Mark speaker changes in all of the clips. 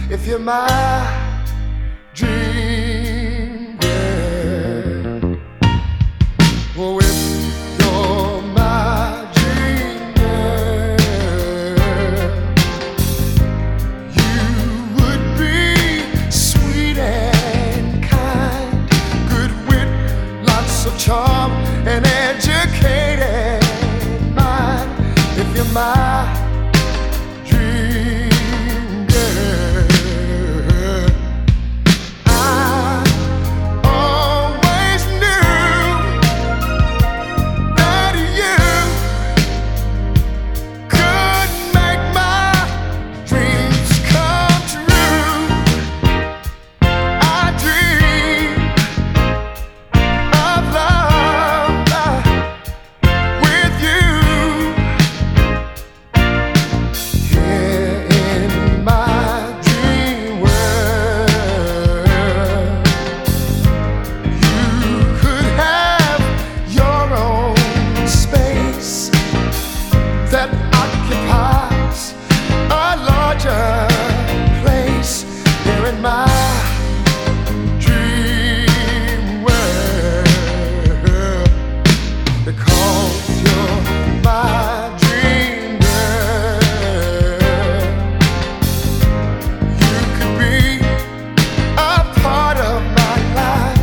Speaker 1: if you're my dream girl. Oh, if you're my dream girl, you would be sweet and kind, good wit, lots of charm, and educated mind. If you're my dream girl, I always knew that you could make my dreams come true. I dream of love with you. Here in my dream world, you could have your own space that occupies a larger place. Here in my dream world, because you're my dream girl, you could be a part of my life.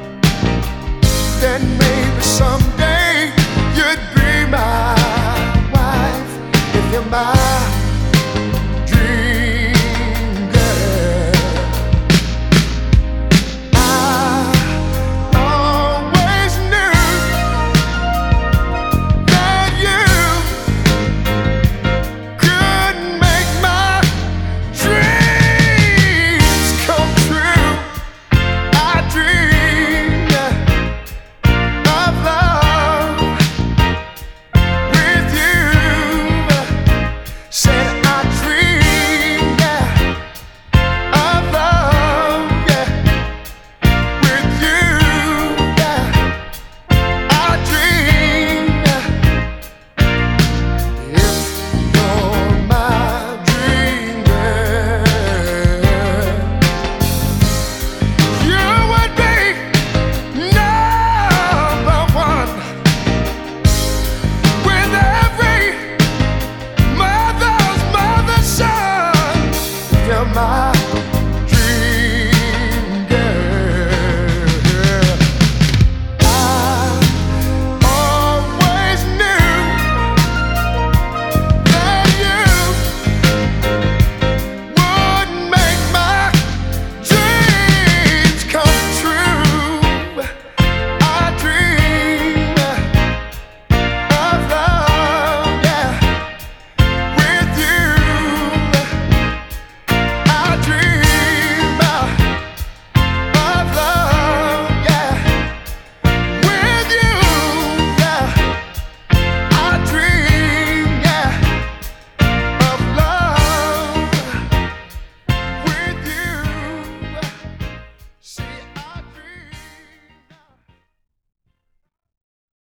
Speaker 1: Then maybe someday you'd be my wife. If you're my dream girl, I always knew that you could make my dreams come true. I dream of love with you. Said I dream of love with you. I dream if you're my dream girl, you would be number one with every mother's son. If you're my